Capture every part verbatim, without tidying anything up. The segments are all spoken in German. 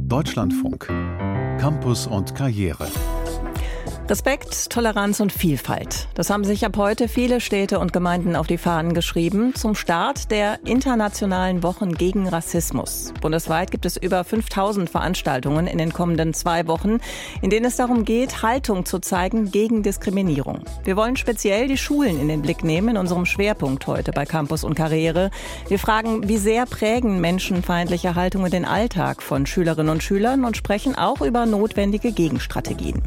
Deutschlandfunk. Campus und Karriere. Respekt, Toleranz und Vielfalt. Das haben sich ab heute viele Städte und Gemeinden auf die Fahnen geschrieben zum Start der internationalen Wochen gegen Rassismus. Bundesweit gibt es über fünftausend Veranstaltungen in den kommenden zwei Wochen, in denen es darum geht, Haltung zu zeigen gegen Diskriminierung. Wir wollen speziell die Schulen in den Blick nehmen in unserem Schwerpunkt heute bei Campus und Karriere. Wir fragen, wie sehr prägen menschenfeindliche Haltungen den Alltag von Schülerinnen und Schülern und sprechen auch über notwendige Gegenstrategien.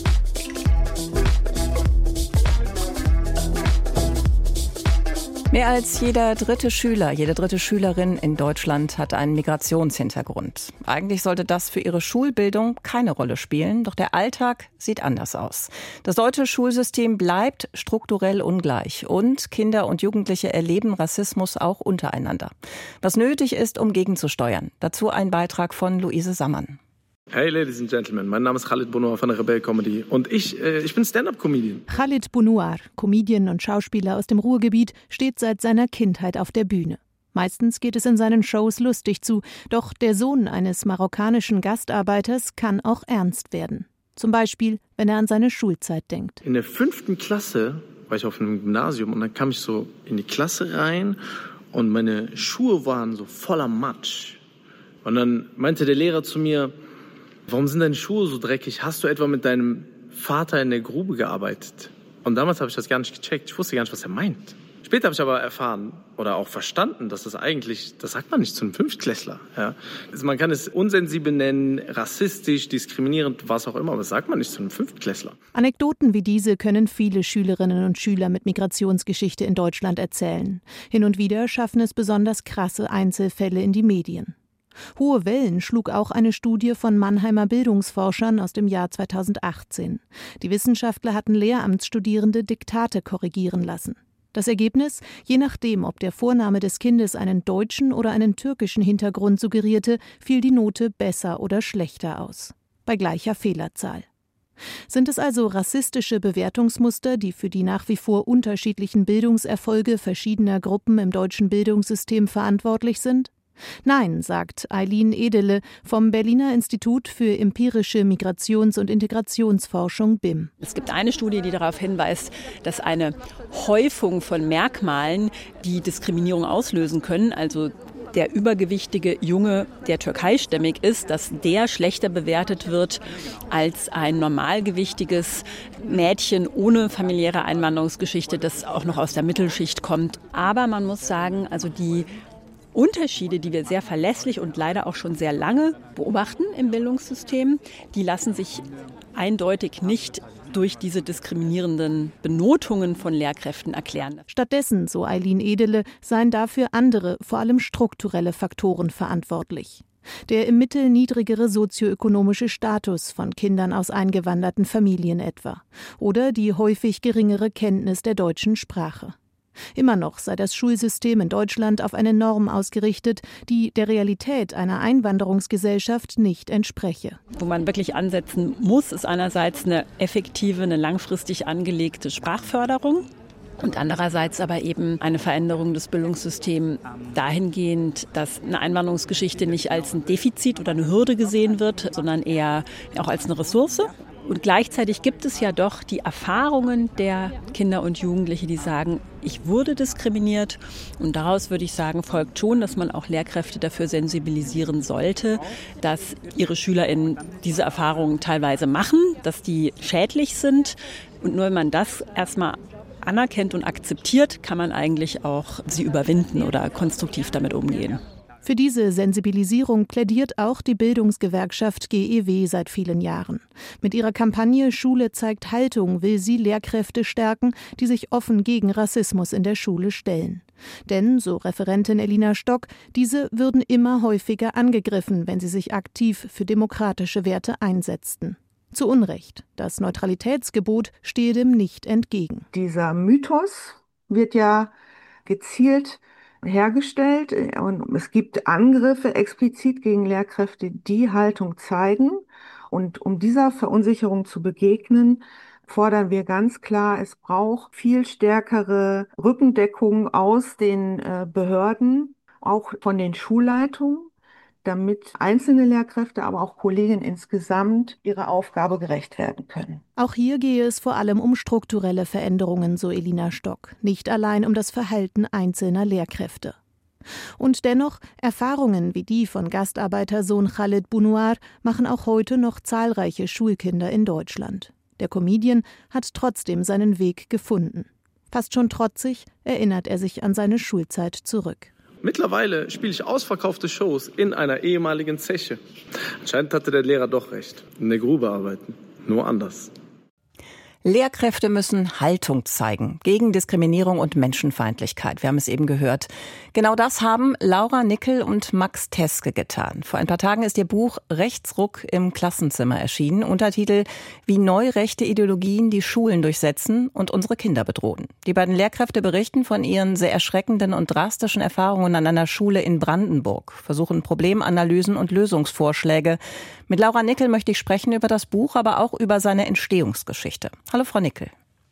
Mehr als jeder dritte Schüler, jede dritte Schülerin in Deutschland hat einen Migrationshintergrund. Eigentlich sollte das für ihre Schulbildung keine Rolle spielen, doch der Alltag sieht anders aus. Das deutsche Schulsystem bleibt strukturell ungleich und Kinder und Jugendliche erleben Rassismus auch untereinander. Was nötig ist, um gegenzusteuern. Dazu ein Beitrag von Luise Sammann. Hey Ladies and Gentlemen, mein Name ist Khalid Bounoir von der Rebel Comedy und ich, äh, ich bin Stand-Up-Comedian. Khalid Bounoir, Comedian und Schauspieler aus dem Ruhrgebiet, steht seit seiner Kindheit auf der Bühne. Meistens geht es in seinen Shows lustig zu, doch der Sohn eines marokkanischen Gastarbeiters kann auch ernst werden. Zum Beispiel, wenn er an seine Schulzeit denkt. In der fünften Klasse war ich auf einem Gymnasium und dann kam ich so in die Klasse rein und meine Schuhe waren so voller Matsch. Und dann meinte der Lehrer zu mir: Warum sind deine Schuhe so dreckig? Hast du etwa mit deinem Vater in der Grube gearbeitet? Und damals habe ich das gar nicht gecheckt. Ich wusste gar nicht, was er meint. Später habe ich aber erfahren oder auch verstanden, dass das eigentlich, das sagt man nicht zu einem Fünftklässler. Ja? Also man kann es unsensibel nennen, rassistisch, diskriminierend, was auch immer, aber das sagt man nicht zu einem Fünftklässler. Anekdoten wie diese können viele Schülerinnen und Schüler mit Migrationsgeschichte in Deutschland erzählen. Hin und wieder schaffen es besonders krasse Einzelfälle in die Medien. Hohe Wellen schlug auch eine Studie von Mannheimer Bildungsforschern aus dem Jahr zweitausendachtzehn. Die Wissenschaftler hatten Lehramtsstudierende Diktate korrigieren lassen. Das Ergebnis? Je nachdem, ob der Vorname des Kindes einen deutschen oder einen türkischen Hintergrund suggerierte, fiel die Note besser oder schlechter aus. Bei gleicher Fehlerzahl. Sind es also rassistische Bewertungsmuster, die für die nach wie vor unterschiedlichen Bildungserfolge verschiedener Gruppen im deutschen Bildungssystem verantwortlich sind? Nein, sagt Eileen Edele vom Berliner Institut für empirische Migrations- und Integrationsforschung B I M. Es gibt eine Studie, die darauf hinweist, dass eine Häufung von Merkmalen, die Diskriminierung auslösen können, also der übergewichtige Junge, der türkeistämmig ist, dass der schlechter bewertet wird als ein normalgewichtiges Mädchen ohne familiäre Einwanderungsgeschichte, das auch noch aus der Mittelschicht kommt. Aber man muss sagen, also die Unterschiede, die wir sehr verlässlich und leider auch schon sehr lange beobachten im Bildungssystem, die lassen sich eindeutig nicht durch diese diskriminierenden Benotungen von Lehrkräften erklären. Stattdessen, so Eileen Edele, seien dafür andere, vor allem strukturelle Faktoren verantwortlich. Der im Mittel niedrigere sozioökonomische Status von Kindern aus eingewanderten Familien etwa. Oder die häufig geringere Kenntnis der deutschen Sprache. Immer noch sei das Schulsystem in Deutschland auf eine Norm ausgerichtet, die der Realität einer Einwanderungsgesellschaft nicht entspreche. Wo man wirklich ansetzen muss, ist einerseits eine effektive, eine langfristig angelegte Sprachförderung. Und andererseits aber eben eine Veränderung des Bildungssystems dahingehend, dass eine Einwanderungsgeschichte nicht als ein Defizit oder eine Hürde gesehen wird, sondern eher auch als eine Ressource. Und gleichzeitig gibt es ja doch die Erfahrungen der Kinder und Jugendliche, die sagen, ich wurde diskriminiert. Und daraus würde ich sagen, folgt schon, dass man auch Lehrkräfte dafür sensibilisieren sollte, dass ihre SchülerInnen diese Erfahrungen teilweise machen, dass die schädlich sind. Und nur wenn man das erstmal anerkennt und akzeptiert, kann man eigentlich auch sie überwinden oder konstruktiv damit umgehen. Für diese Sensibilisierung plädiert auch die Bildungsgewerkschaft G E W seit vielen Jahren. Mit ihrer Kampagne Schule zeigt Haltung will sie Lehrkräfte stärken, die sich offen gegen Rassismus in der Schule stellen. Denn, so Referentin Elina Stock, diese würden immer häufiger angegriffen, wenn sie sich aktiv für demokratische Werte einsetzten. Zu Unrecht. Das Neutralitätsgebot stehe dem nicht entgegen. Dieser Mythos wird ja gezielt hergestellt und es gibt Angriffe explizit gegen Lehrkräfte, die Haltung zeigen. Und um dieser Verunsicherung zu begegnen, fordern wir ganz klar, es braucht viel stärkere Rückendeckung aus den Behörden, auch von den Schulleitungen, damit einzelne Lehrkräfte, aber auch Kolleginnen insgesamt ihrer Aufgabe gerecht werden können. Auch hier gehe es vor allem um strukturelle Veränderungen, so Elina Stock, nicht allein um das Verhalten einzelner Lehrkräfte. Und dennoch, Erfahrungen wie die von Gastarbeitersohn Khaled Bunouar machen auch heute noch zahlreiche Schulkinder in Deutschland. Der Comedian hat trotzdem seinen Weg gefunden. Fast schon trotzig erinnert er sich an seine Schulzeit zurück. Mittlerweile spiele ich ausverkaufte Shows in einer ehemaligen Zeche. Anscheinend hatte der Lehrer doch recht. In der Grube arbeiten, nur anders. Lehrkräfte müssen Haltung zeigen gegen Diskriminierung und Menschenfeindlichkeit. Wir haben es eben gehört. Genau das haben Laura Nickel und Max Teske getan. Vor ein paar Tagen ist ihr Buch Rechtsruck im Klassenzimmer erschienen. Untertitel Wie neurechte Ideologien die Schulen durchsetzen und unsere Kinder bedrohen. Die beiden Lehrkräfte berichten von ihren sehr erschreckenden und drastischen Erfahrungen an einer Schule in Brandenburg, versuchen Problemanalysen und Lösungsvorschläge. Mit Laura Nickel möchte ich sprechen über das Buch, aber auch über seine Entstehungsgeschichte. Hallo Frau Nickel.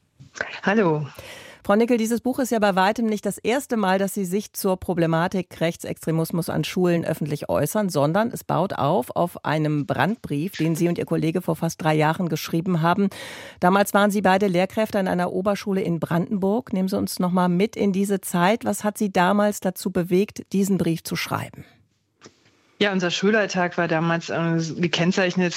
Hallo. Frau Nickel, dieses Buch ist ja bei weitem nicht das erste Mal, dass Sie sich zur Problematik Rechtsextremismus an Schulen öffentlich äußern, sondern es baut auf auf einem Brandbrief, den Sie und Ihr Kollege vor fast drei Jahren geschrieben haben. Damals waren Sie beide Lehrkräfte an einer Oberschule in Brandenburg. Nehmen Sie uns noch mal mit in diese Zeit. Was hat Sie damals dazu bewegt, diesen Brief zu schreiben? Ja, unser Schulalltag war damals äh, gekennzeichnet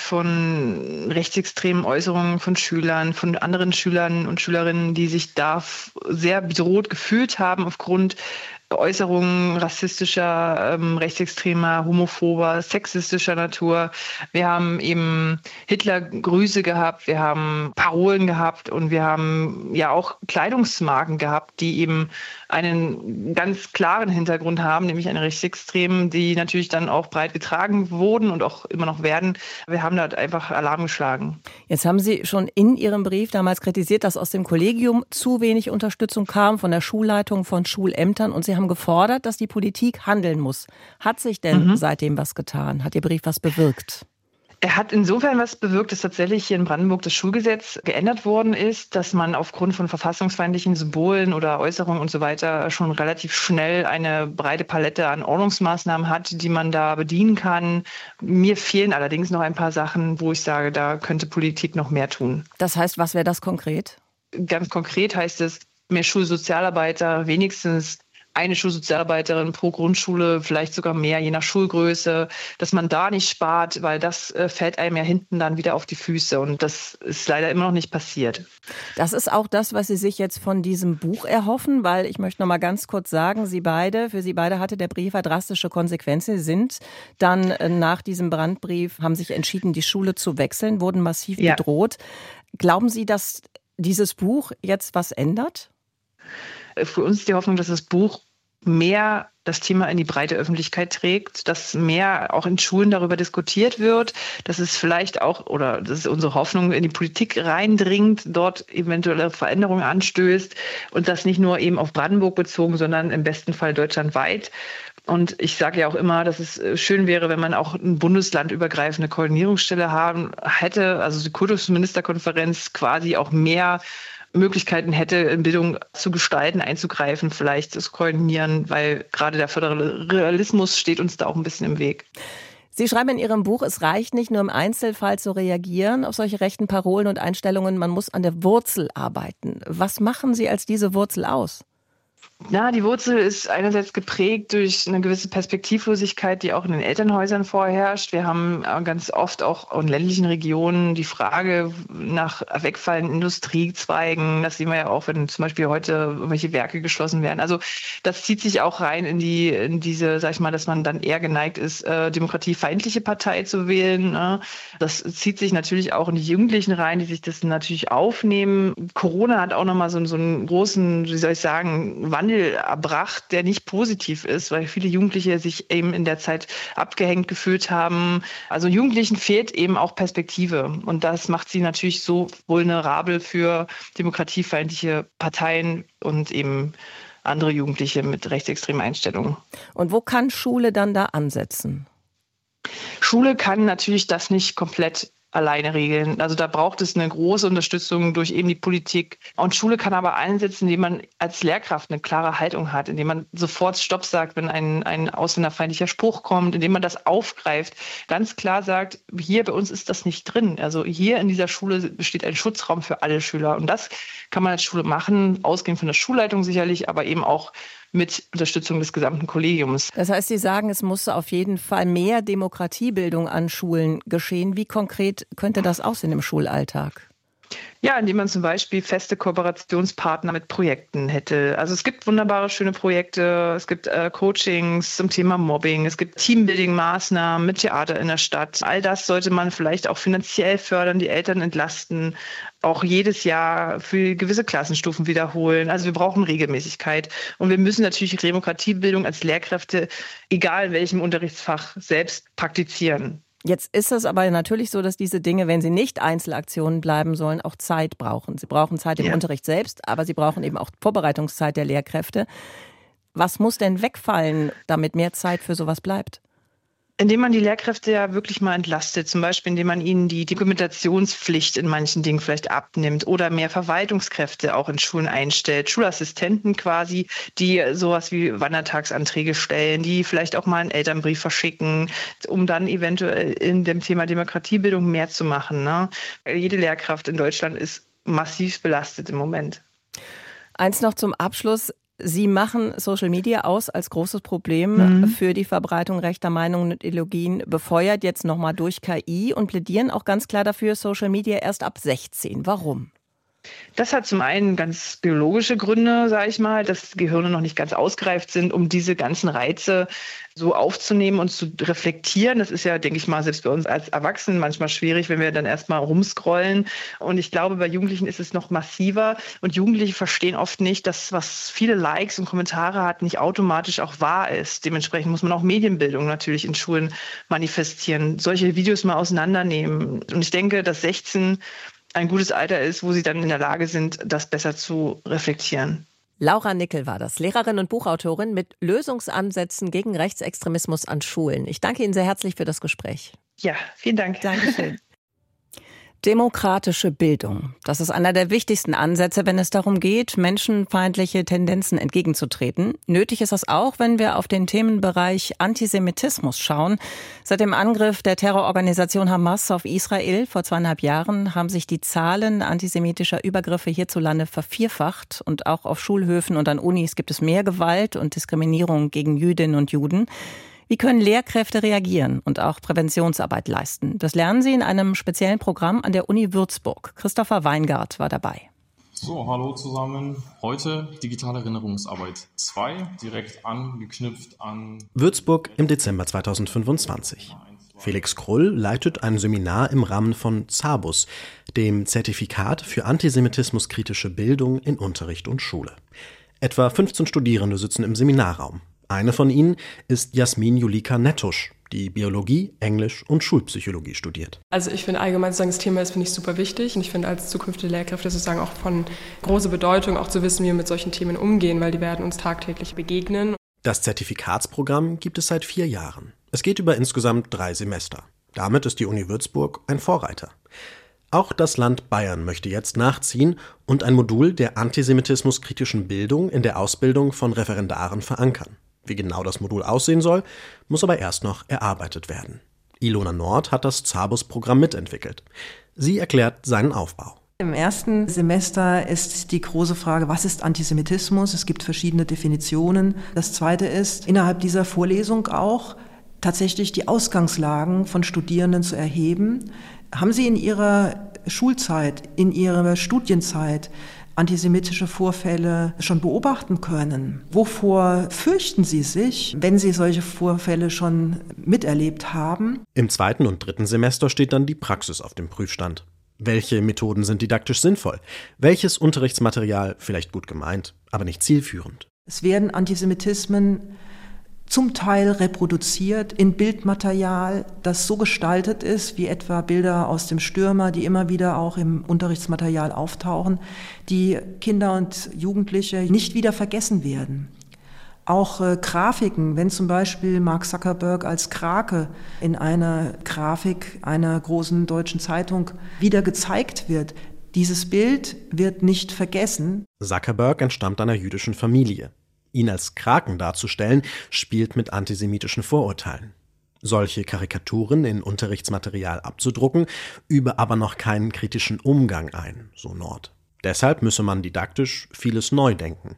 von rechtsextremen Äußerungen von Schülern, von anderen Schülern und Schülerinnen, die sich da sehr bedroht gefühlt haben aufgrund Äußerungen rassistischer, ähm, rechtsextremer, homophober, sexistischer Natur. Wir haben eben Hitlergrüße gehabt, wir haben Parolen gehabt und wir haben ja auch Kleidungsmarken gehabt, die eben einen ganz klaren Hintergrund haben, nämlich einen rechtsextremen, die natürlich dann auch breit getragen wurden und auch immer noch werden. Wir haben da einfach Alarm geschlagen. Jetzt haben Sie schon in Ihrem Brief damals kritisiert, dass aus dem Kollegium zu wenig Unterstützung kam von der Schulleitung, von Schulämtern und Sie haben gefordert, dass die Politik handeln muss. Hat sich denn mhm. seitdem was getan? Hat Ihr Brief was bewirkt? Er hat insofern was bewirkt, dass tatsächlich hier in Brandenburg das Schulgesetz geändert worden ist, dass man aufgrund von verfassungsfeindlichen Symbolen oder Äußerungen und so weiter schon relativ schnell eine breite Palette an Ordnungsmaßnahmen hat, die man da bedienen kann. Mir fehlen allerdings noch ein paar Sachen, wo ich sage, da könnte Politik noch mehr tun. Das heißt, was wäre das konkret? Ganz konkret heißt es, mehr Schulsozialarbeiter, wenigstens eine Schulsozialarbeiterin pro Grundschule, vielleicht sogar mehr, je nach Schulgröße, dass man da nicht spart, weil das äh, fällt einem ja hinten dann wieder auf die Füße und das ist leider immer noch nicht passiert. Das ist auch das, was Sie sich jetzt von diesem Buch erhoffen, weil ich möchte noch mal ganz kurz sagen, Sie beide, für Sie beide hatte der Brief ja drastische Konsequenzen. Sie sind dann äh, nach diesem Brandbrief, haben sich entschieden, die Schule zu wechseln, wurden massiv ja. bedroht. Glauben Sie, dass dieses Buch jetzt was ändert? Für uns ist die Hoffnung, dass das Buch mehr das Thema in die breite Öffentlichkeit trägt, dass mehr auch in Schulen darüber diskutiert wird, dass es vielleicht auch, oder das ist unsere Hoffnung, in die Politik reindringt, dort eventuelle Veränderungen anstößt und das nicht nur eben auf Brandenburg bezogen, sondern im besten Fall deutschlandweit. Und ich sage ja auch immer, dass es schön wäre, wenn man auch eine bundeslandübergreifende Koordinierungsstelle haben hätte, also die Kultusministerkonferenz quasi auch mehr Möglichkeiten hätte, in Bildung zu gestalten, einzugreifen, vielleicht zu koordinieren, weil gerade der Föderalismus steht uns da auch ein bisschen im Weg. Sie schreiben in Ihrem Buch, es reicht nicht nur im Einzelfall zu reagieren auf solche rechten Parolen und Einstellungen, man muss an der Wurzel arbeiten. Was machen Sie als diese Wurzel aus? Ja, die Wurzel ist einerseits geprägt durch eine gewisse Perspektivlosigkeit, die auch in den Elternhäusern vorherrscht. Wir haben ganz oft auch in ländlichen Regionen die Frage nach wegfallenden Industriezweigen. Das sehen wir ja auch, wenn zum Beispiel heute irgendwelche Werke geschlossen werden. Also das zieht sich auch rein in die, in diese, sag ich mal, dass man dann eher geneigt ist, äh, demokratiefeindliche Partei zu wählen. Ne? Das zieht sich natürlich auch in die Jugendlichen rein, die sich das natürlich aufnehmen. Corona hat auch nochmal so, so einen großen, wie soll ich sagen, Wandel erbracht, der nicht positiv ist, weil viele Jugendliche sich eben in der Zeit abgehängt gefühlt haben. Also Jugendlichen fehlt eben auch Perspektive und das macht sie natürlich so vulnerabel für demokratiefeindliche Parteien und eben andere Jugendliche mit rechtsextremen Einstellungen. Und wo kann Schule dann da ansetzen? Schule kann natürlich das nicht komplett alleine regeln. Also da braucht es eine große Unterstützung durch eben die Politik. Und Schule kann aber einsetzen, indem man als Lehrkraft eine klare Haltung hat, indem man sofort Stopp sagt, wenn ein, ein ausländerfeindlicher Spruch kommt, indem man das aufgreift, ganz klar sagt, hier bei uns ist das nicht drin. Also hier in dieser Schule besteht ein Schutzraum für alle Schüler. Und das kann man als Schule machen, ausgehend von der Schulleitung sicherlich, aber eben auch mit Unterstützung des gesamten Kollegiums. Das heißt, Sie sagen, es muss auf jeden Fall mehr Demokratiebildung an Schulen geschehen. Wie konkret könnte das aussehen im Schulalltag? Ja, indem man zum Beispiel feste Kooperationspartner mit Projekten hätte. Also es gibt wunderbare, schöne Projekte, es gibt äh, Coachings zum Thema Mobbing, es gibt Teambuilding-Maßnahmen mit Theater in der Stadt. All das sollte man vielleicht auch finanziell fördern, die Eltern entlasten, auch jedes Jahr für gewisse Klassenstufen wiederholen. Also wir brauchen Regelmäßigkeit und wir müssen natürlich Demokratiebildung als Lehrkräfte, egal in welchem Unterrichtsfach, selbst praktizieren. Jetzt ist es aber natürlich so, dass diese Dinge, wenn sie nicht Einzelaktionen bleiben sollen, auch Zeit brauchen. Sie brauchen Zeit im ja. Unterricht selbst, aber sie brauchen eben auch Vorbereitungszeit der Lehrkräfte. Was muss denn wegfallen, damit mehr Zeit für sowas bleibt? Indem man die Lehrkräfte ja wirklich mal entlastet, zum Beispiel indem man ihnen die Dokumentationspflicht in manchen Dingen vielleicht abnimmt oder mehr Verwaltungskräfte auch in Schulen einstellt, Schulassistenten quasi, die sowas wie Wandertagsanträge stellen, die vielleicht auch mal einen Elternbrief verschicken, um dann eventuell in dem Thema Demokratiebildung mehr zu machen. Ne? Jede Lehrkraft in Deutschland ist massiv belastet im Moment. Eins noch zum Abschluss. Sie machen Social Media aus als großes Problem mhm. für die Verbreitung rechter Meinungen und Ideologien, befeuert jetzt nochmal durch K I und plädieren auch ganz klar dafür, Social Media erst ab sechzehn. Warum? Das hat zum einen ganz biologische Gründe, sage ich mal, dass Gehirne noch nicht ganz ausgereift sind, um diese ganzen Reize so aufzunehmen und zu reflektieren. Das ist ja, denke ich mal, selbst bei uns als Erwachsenen manchmal schwierig, wenn wir dann erstmal rumscrollen. Und ich glaube, bei Jugendlichen ist es noch massiver. Und Jugendliche verstehen oft nicht, dass was viele Likes und Kommentare hat, nicht automatisch auch wahr ist. Dementsprechend muss man auch Medienbildung natürlich in Schulen manifestieren, solche Videos mal auseinandernehmen. Und ich denke, dass sechzehn ein gutes Alter ist, wo sie dann in der Lage sind, das besser zu reflektieren. Laura Nickel war das, Lehrerin und Buchautorin mit Lösungsansätzen gegen Rechtsextremismus an Schulen. Ich danke Ihnen sehr herzlich für das Gespräch. Ja, vielen Dank. Dankeschön. Demokratische Bildung. Das ist einer der wichtigsten Ansätze, wenn es darum geht, menschenfeindliche Tendenzen entgegenzutreten. Nötig ist das auch, wenn wir auf den Themenbereich Antisemitismus schauen. Seit dem Angriff der Terrororganisation Hamas auf Israel vor zweieinhalb Jahren haben sich die Zahlen antisemitischer Übergriffe hierzulande vervierfacht. Und auch auf Schulhöfen und an Unis gibt es mehr Gewalt und Diskriminierung gegen Jüdinnen und Juden. Wie können Lehrkräfte reagieren und auch Präventionsarbeit leisten? Das lernen sie in einem speziellen Programm an der Uni Würzburg. Christopher Weingart war dabei. So, hallo zusammen. Heute digitale Erinnerungsarbeit zwei, direkt angeknüpft an Würzburg im Dezember zweitausendfünfundzwanzig. Felix Krull leitet ein Seminar im Rahmen von ZABUS, dem Zertifikat für antisemitismuskritische Bildung in Unterricht und Schule. Etwa fünfzehn Studierende sitzen im Seminarraum. Eine von ihnen ist Jasmin Julika Nettusch, die Biologie, Englisch und Schulpsychologie studiert. Also ich finde allgemein sozusagen das Thema ist, finde ich, super wichtig. Und ich finde als zukünftige Lehrkräfte sozusagen auch von großer Bedeutung, auch zu wissen, wie wir mit solchen Themen umgehen, weil die werden uns tagtäglich begegnen. Das Zertifikatsprogramm gibt es seit vier Jahren. Es geht über insgesamt drei Semester. Damit ist die Uni Würzburg ein Vorreiter. Auch das Land Bayern möchte jetzt nachziehen und ein Modul der antisemitismuskritischen Bildung in der Ausbildung von Referendaren verankern. Wie genau das Modul aussehen soll, muss aber erst noch erarbeitet werden. Ilona Nord hat das ZABUS-Programm mitentwickelt. Sie erklärt seinen Aufbau. Im ersten Semester ist die große Frage, was ist Antisemitismus? Es gibt verschiedene Definitionen. Das zweite ist, innerhalb dieser Vorlesung auch tatsächlich die Ausgangslagen von Studierenden zu erheben. Haben Sie in Ihrer Schulzeit, in Ihrer Studienzeit antisemitische Vorfälle schon beobachten können? Wovor fürchten Sie sich, wenn Sie solche Vorfälle schon miterlebt haben? Im zweiten und dritten Semester steht dann die Praxis auf dem Prüfstand. Welche Methoden sind didaktisch sinnvoll? Welches Unterrichtsmaterial vielleicht gut gemeint, aber nicht zielführend? Es werden Antisemitismen zum Teil reproduziert in Bildmaterial, das so gestaltet ist, wie etwa Bilder aus dem Stürmer, die immer wieder auch im Unterrichtsmaterial auftauchen, die Kinder und Jugendliche nicht wieder vergessen werden. Auch äh, Grafiken, wenn zum Beispiel Mark Zuckerberg als Krake in einer Grafik einer großen deutschen Zeitung wieder gezeigt wird, dieses Bild wird nicht vergessen. Zuckerberg entstammt einer jüdischen Familie. Ihn als Kraken darzustellen, spielt mit antisemitischen Vorurteilen. Solche Karikaturen in Unterrichtsmaterial abzudrucken, übe aber noch keinen kritischen Umgang ein, so Nord. Deshalb müsse man didaktisch vieles neu denken.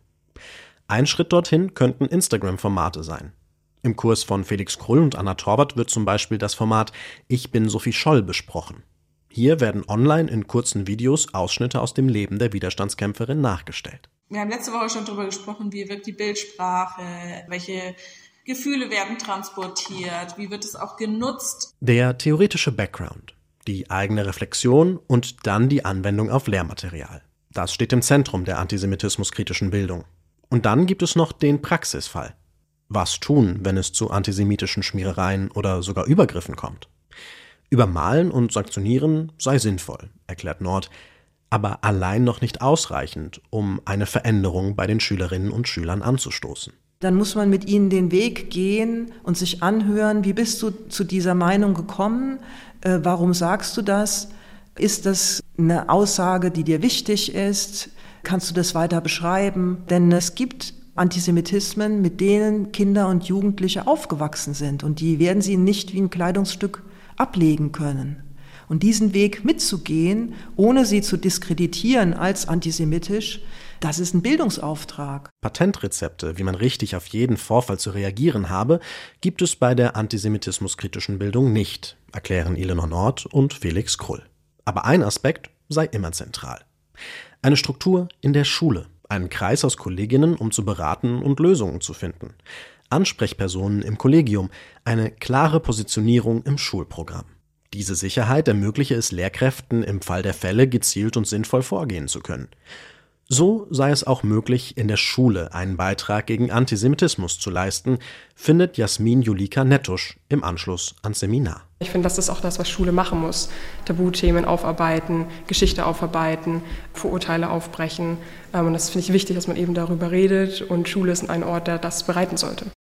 Ein Schritt dorthin könnten Instagram-Formate sein. Im Kurs von Felix Krull und Anna Torwart wird zum Beispiel das Format Ich bin Sophie Scholl besprochen. Hier werden online in kurzen Videos Ausschnitte aus dem Leben der Widerstandskämpferin nachgestellt. Wir haben letzte Woche schon darüber gesprochen, wie wirkt die Bildsprache, welche Gefühle werden transportiert, wie wird es auch genutzt. Der theoretische Background, die eigene Reflexion und dann die Anwendung auf Lehrmaterial. Das steht im Zentrum der antisemitismuskritischen Bildung. Und dann gibt es noch den Praxisfall. Was tun, wenn es zu antisemitischen Schmierereien oder sogar Übergriffen kommt? Übermalen und sanktionieren sei sinnvoll, erklärt Nord, aber allein noch nicht ausreichend, um eine Veränderung bei den Schülerinnen und Schülern anzustoßen. Dann muss man mit ihnen den Weg gehen und sich anhören, wie bist du zu dieser Meinung gekommen, äh, warum sagst du das, ist das eine Aussage, die dir wichtig ist, kannst du das weiter beschreiben, denn es gibt Antisemitismen, mit denen Kinder und Jugendliche aufgewachsen sind und die werden sie nicht wie ein Kleidungsstück ablegen können. Und diesen Weg mitzugehen, ohne sie zu diskreditieren als antisemitisch, das ist ein Bildungsauftrag. Patentrezepte, wie man richtig auf jeden Vorfall zu reagieren habe, gibt es bei der antisemitismuskritischen Bildung nicht, erklären Elinor Nord und Felix Krull. Aber ein Aspekt sei immer zentral. Eine Struktur in der Schule, einen Kreis aus Kolleginnen, um zu beraten und Lösungen zu finden. Ansprechpersonen im Kollegium, eine klare Positionierung im Schulprogramm. Diese Sicherheit ermögliche es Lehrkräften, im Fall der Fälle gezielt und sinnvoll vorgehen zu können. So sei es auch möglich, in der Schule einen Beitrag gegen Antisemitismus zu leisten, findet Jasmin Julika Nettusch im Anschluss ans Seminar. Ich finde, das ist auch das, was Schule machen muss. Tabuthemen aufarbeiten, Geschichte aufarbeiten, Vorurteile aufbrechen. Und das finde ich wichtig, dass man eben darüber redet. Und Schule ist ein Ort, der das bereiten sollte.